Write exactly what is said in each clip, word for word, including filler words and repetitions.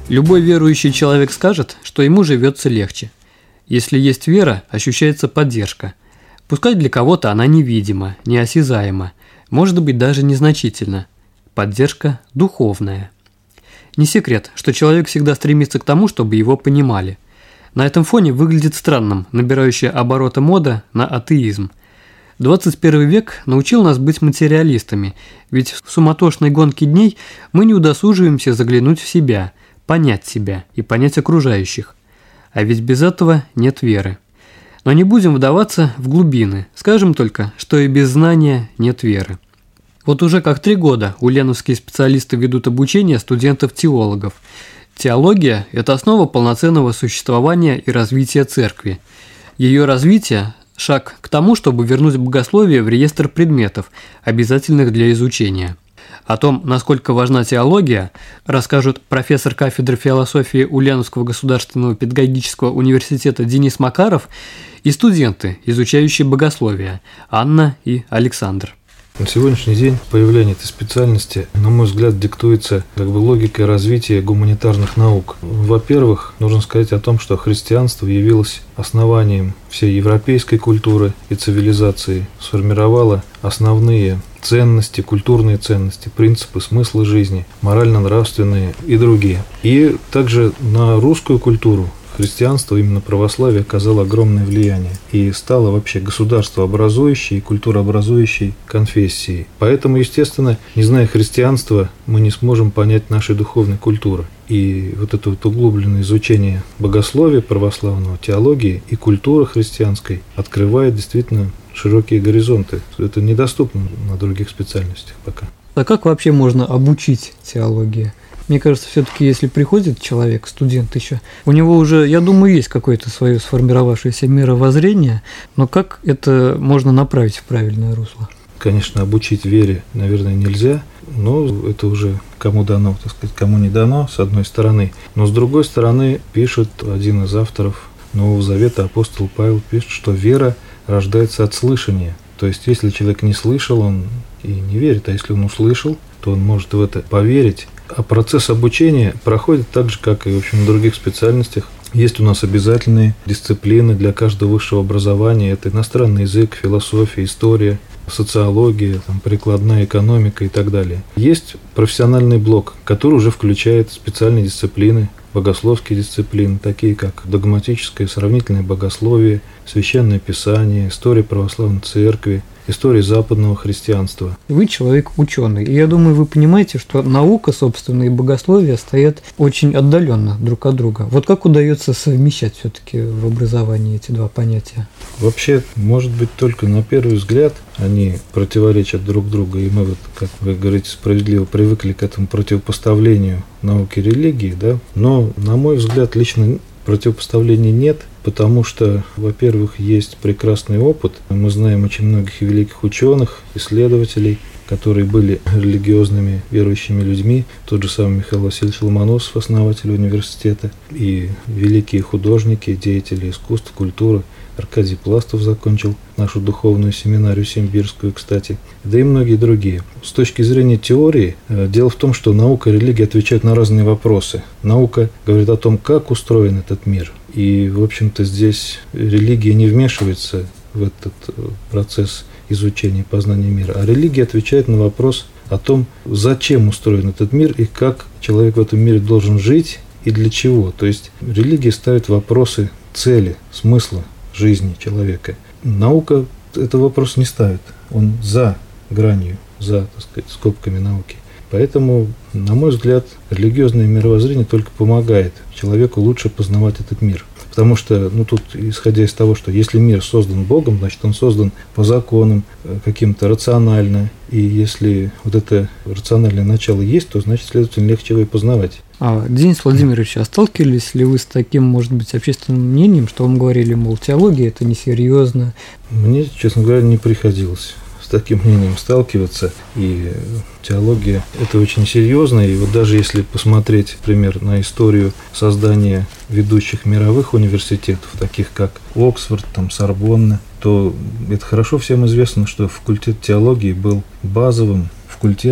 Любой верующий человек скажет, что ему живется легче. Если есть вера, ощущается поддержка. Пускай для кого-то она невидима, неосязаема, может быть даже незначительна. Поддержка духовная. Не секрет, что человек всегда стремится к тому, чтобы его понимали. На этом фоне выглядит странным набирающая обороты мода на атеизм. двадцать первый век научил нас быть материалистами, ведь в суматошной гонке дней мы не удосуживаемся заглянуть в себя, понять себя и понять окружающих. А ведь без этого нет веры. Но не будем вдаваться в глубины, скажем только, что и без знания нет веры. Вот уже как три года ульяновские специалисты ведут обучение студентов-теологов. Теология – это основа полноценного существования и развития церкви. Ее развитие – шаг к тому, чтобы вернуть богословие в реестр предметов, обязательных для изучения. О том, насколько важна теология, расскажут профессор кафедры философии Ульяновского государственного педагогического университета Денис Макаров и студенты, изучающие богословие, Анна и Александр. На сегодняшний день появление этой специальности, на мой взгляд, диктуется как бы логикой развития гуманитарных наук. Во-первых, нужно сказать о том, что христианство явилось основанием всей европейской культуры и цивилизации, сформировало основные ценности, культурные ценности, принципы, смыслы жизни, морально-нравственные и другие. И также на русскую культуру христианство, именно православие, оказало огромное влияние и стало вообще государствообразующей и культурообразующей конфессией. Поэтому, естественно, не зная христианства, мы не сможем понять нашей духовной культуры. И вот это вот углубленное изучение богословия православного, теологии и культуры христианской открывает действительно широкие горизонты. Это недоступно на других специальностях пока. А как вообще можно обучить теологии? Мне кажется, все-таки, если приходит человек, студент еще, у него уже, я думаю, есть какое-то свое сформировавшееся мировоззрение, но как это можно направить в правильное русло? Конечно, обучить вере, наверное, нельзя, но это уже кому дано, так сказать, кому не дано, с одной стороны. Но с другой стороны, пишет один из авторов Нового Завета, апостол Павел, пишет, что вера рождается от слышания. То есть, если человек не слышал, он и не верит, а если он услышал, то он может в это поверить. А процесс обучения проходит так же, как и в общем, в других специальностях. Есть у нас обязательные дисциплины для каждого высшего образования. Это иностранный язык, философия, история, социология, там, прикладная экономика и так далее. Есть профессиональный блок, который уже включает специальные дисциплины, богословские дисциплины, такие как догматическое сравнительное богословие, священное писание, история православной церкви, история западного христианства. Вы человек ученый, и я думаю, вы понимаете, что наука, собственно, и богословие стоят очень отдаленно друг от друга. Вот как удается совмещать все-таки в образовании эти два понятия? Вообще, может быть, только на первый взгляд они противоречат друг другу, и мы, вот, как вы говорите, справедливо привыкли к этому противопоставлению науки и религии, да? Но, на мой взгляд, лично противопоставлений нет, потому что, во-первых, есть прекрасный опыт. Мы знаем очень многих великих ученых, исследователей, которые были религиозными верующими людьми. Тот же самый Михаил Васильевич Ломоносов, основатель университета, и великие художники, деятели искусств, культуры. Аркадий Пластов закончил нашу духовную семинарию симбирскую, кстати, да и многие другие. С точки зрения теории, дело в том, что наука и религия отвечают на разные вопросы. Наука говорит о том, как устроен этот мир. И, в общем-то, здесь религия не вмешивается в этот процесс изучения и познания мира. А религия отвечает на вопрос о том, зачем устроен этот мир и как человек в этом мире должен жить и для чего. То есть религия ставит вопросы цели, смысла жизни человека. Наука этот вопрос не ставит. Он за гранью, за, так сказать, скобками науки. Поэтому, на мой взгляд, религиозное мировоззрение только помогает человеку лучше познавать этот мир. Потому что, ну тут, исходя из того, что если мир создан Богом, значит он создан по законам, каким-то рационально. И если вот это рациональное начало есть, то значит, следовательно, легче его и познавать. А, Денис Владимирович, а сталкивались ли вы с таким, может быть, общественным мнением, что вам говорили, мол, теология – это несерьезно? Мне, честно говоря, не приходилось с таким мнением сталкиваться. И теология – это очень серьезно. И вот даже если посмотреть, например, на историю создания ведущих мировых университетов, таких как Оксфорд, там, Сорбонна, то это хорошо всем известно, что факультет теологии был базовым факультетом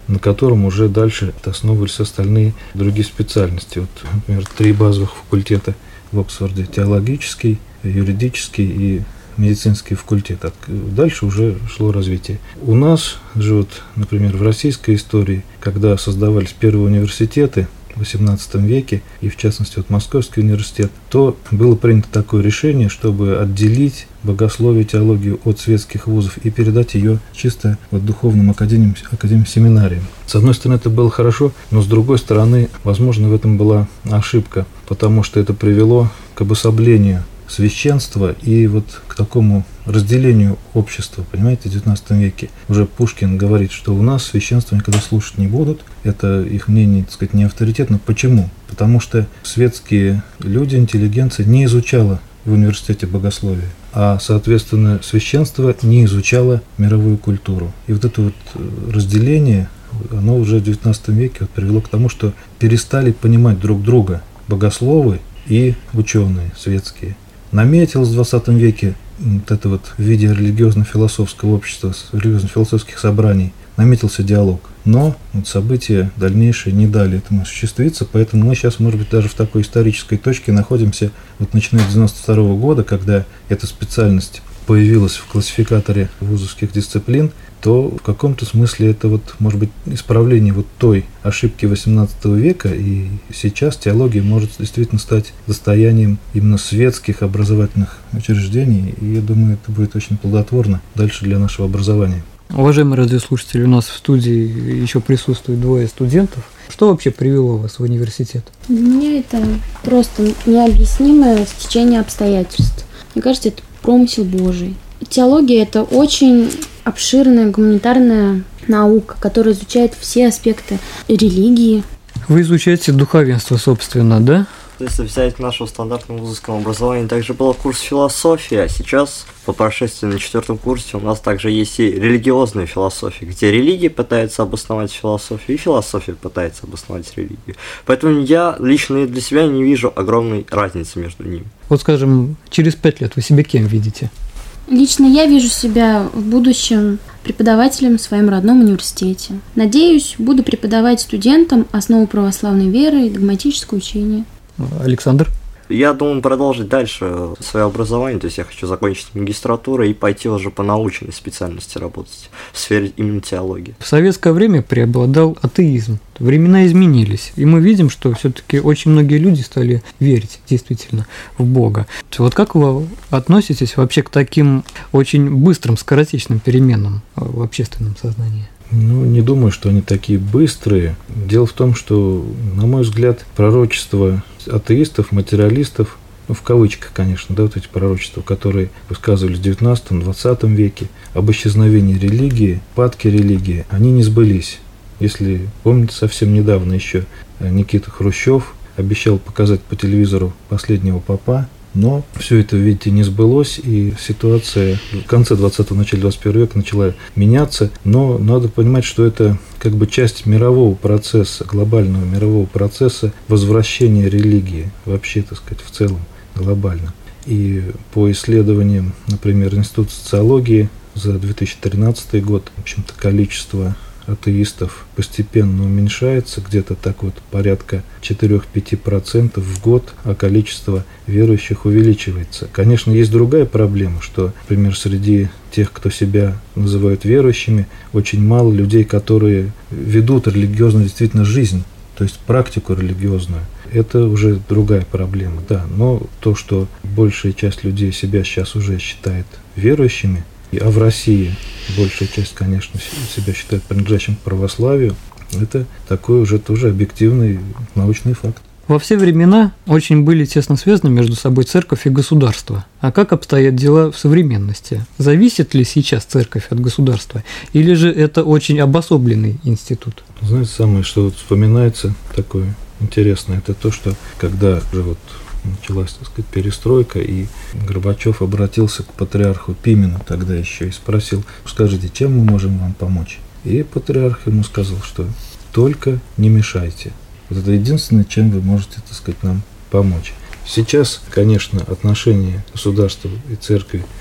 на котором уже дальше основывались остальные другие специальности. Вот, например, три базовых факультета в Оксфорде: теологический, юридический и медицинский факультет. Дальше уже шло развитие. У нас же, вот, например, в российской истории, когда создавались первые университеты в восемнадцатом веке, и в частности вот Московский университет, то было принято такое решение, чтобы отделить богословие и теологию от светских вузов и передать ее чисто вот духовным академиям, академиям, семинариям. С одной стороны, это было хорошо, но с другой стороны, возможно, в этом была ошибка, потому что это привело к обособлению священства и вот к такому разделению общества, понимаете, в девятнадцатом веке. Уже Пушкин говорит, что у нас священство никогда слушать не будут, это их мнение, так сказать, не авторитетно. Почему? Потому что светские люди, интеллигенция не изучала в университете богословие, а, соответственно, священство не изучало мировую культуру. И вот это вот разделение, оно уже в девятнадцатом веке вот привело к тому, что перестали понимать друг друга богословы и ученые светские. Наметилось в двадцатом веке вот это вот в виде религиозно-философского общества, религиозно-философских собраний, наметился диалог. Но вот события дальнейшие не дали этому осуществиться, поэтому мы сейчас, может быть, даже в такой исторической точке находимся, вот начиная с девяносто второго года, когда эта специальность появилась в классификаторе вузовских дисциплин, то в каком-то смысле это вот, может быть, исправление вот той ошибки восемнадцатого века, и сейчас теология может действительно стать достоянием именно светских образовательных учреждений, и я думаю, это будет очень плодотворно дальше для нашего образования. Уважаемые радиослушатели, у нас в студии еще присутствуют двое студентов. Что вообще привело вас в университет? Для меня это просто необъяснимое стечение обстоятельств. Мне кажется, это промысел Божий. Теология – это очень обширная гуманитарная наука, которая изучает все аспекты религии. Вы изучаете духовенство, собственно, да? Если взять в нашем стандартном вузовском образовании, также был курс философии, а сейчас, по прошествии на четвертом курсе, у нас также есть и религиозная философия, где религия пытается обосновать философию, и философия пытается обосновать религию. Поэтому я лично для себя не вижу огромной разницы между ними. Вот, скажем, через пять лет вы себя кем видите? Лично я вижу себя в будущем преподавателем в своем родном университете. Надеюсь, буду преподавать студентам основу православной веры и догматическое учение. Александр? Я думаю продолжить дальше свое образование, то есть я хочу закончить магистратуру и пойти уже по научной специальности работать в сфере именно теологии. В советское время преобладал атеизм. Времена изменились, и мы видим, что все-таки очень многие люди стали верить действительно в Бога. Вот как вы относитесь вообще к таким очень быстрым, скоротечным переменам в общественном сознании? Ну, не думаю, что они такие быстрые. Дело в том, что, на мой взгляд, пророчества атеистов, материалистов, ну, в кавычках, конечно, да, вот эти пророчества, которые высказывались в девятнадцатом-двадцатом веке, об исчезновении религии, падке религии, они не сбылись. Если помните, совсем недавно еще Никита Хрущев обещал показать по телевизору последнего попа, но все это, видите, не сбылось, и ситуация в конце двадцатого, начале двадцать первого века начала меняться, но надо понимать, что это как бы часть мирового процесса, глобального мирового процесса возвращения религии, вообще, так сказать, в целом, глобально. И по исследованиям, например, Института социологии за две тысячи тринадцатый год, в общем-то, количество атеистов постепенно уменьшается, где-то так вот порядка четыре-пять процентов в год, а количество верующих увеличивается. Конечно, есть другая проблема, что, например, среди тех, кто себя называют верующими, очень мало людей, которые ведут религиозную действительно жизнь, то есть практику религиозную. Это уже другая проблема, да. Но то, что большая часть людей себя сейчас уже считает верующими, а в России большая часть, конечно, себя считает принадлежащим к православию, это такой уже тоже объективный научный факт. Во все времена очень были тесно связаны между собой церковь и государство. А как обстоят дела в современности? Зависит ли сейчас церковь от государства? Или же это очень обособленный институт? Знаете, самое, что вот вспоминается такое интересное, это то, что когда уже вот началась, так сказать, перестройка, и Горбачев обратился к патриарху Пимену тогда еще и спросил: скажите, чем мы можем вам помочь? И патриарх ему сказал, что только не мешайте. Вот это единственное, чем вы можете, так сказать, нам помочь. Сейчас, конечно, отношения государства и церкви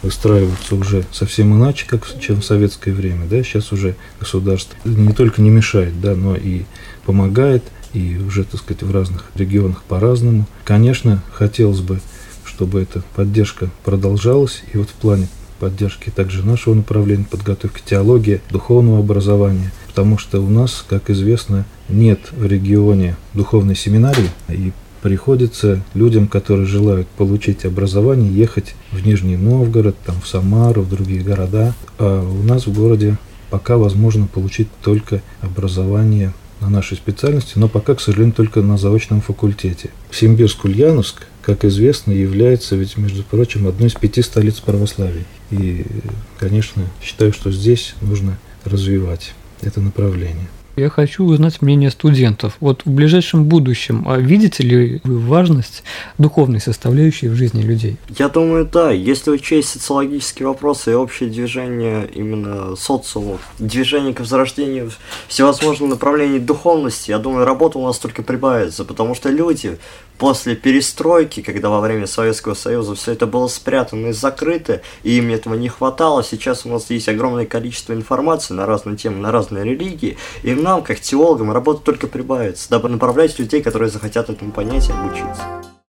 выстраиваются уже совсем иначе, как чем в советское время. Да? Сейчас уже государство не только не мешает, да, но и помогает, и уже, так сказать, в разных регионах по-разному. Конечно, хотелось бы, чтобы эта поддержка продолжалась, и вот в плане поддержки также нашего направления подготовки, теологии, духовного образования, потому что у нас, как известно, нет в регионе духовной семинарии, и приходится людям, которые желают получить образование, ехать в Нижний Новгород, там, в Самару, в другие города, а у нас в городе пока возможно получить только образование на нашей специальности, но пока, к сожалению, только на заочном факультете. Симбирск-Ульяновск, как известно, является ведь, между прочим, одной из пяти столиц православия. И, конечно, считаю, что здесь нужно развивать это направление. Я хочу узнать мнение студентов. Вот в ближайшем будущем, а видите ли вы важность духовной составляющей в жизни людей? Я думаю, да. Если учесть социологические вопросы и общее движение именно социума, движение к возрождению всевозможных направлений духовности, я думаю, работа у нас только прибавится, потому что люди после перестройки, когда во время Советского Союза все это было спрятано и закрыто, и им этого не хватало, сейчас у нас есть огромное количество информации на разные темы, на разные религии, и нам, как теологам, работа только прибавится, дабы направлять людей, которые захотят этому понятию обучиться.